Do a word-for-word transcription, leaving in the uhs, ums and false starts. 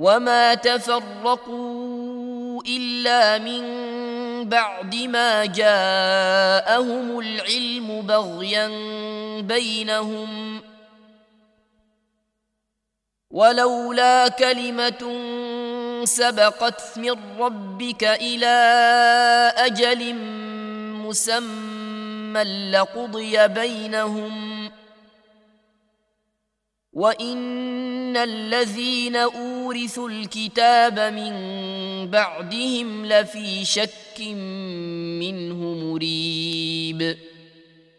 وما تفرقوا إلا من بعد ما جاءهم العلم بغيا بينهم ولولا كلمة سبقت من ربك إلى أجل مسمى لقضي بينهم وإن الذين أورثوا الكتاب من بعدهم لفي شك منه مريب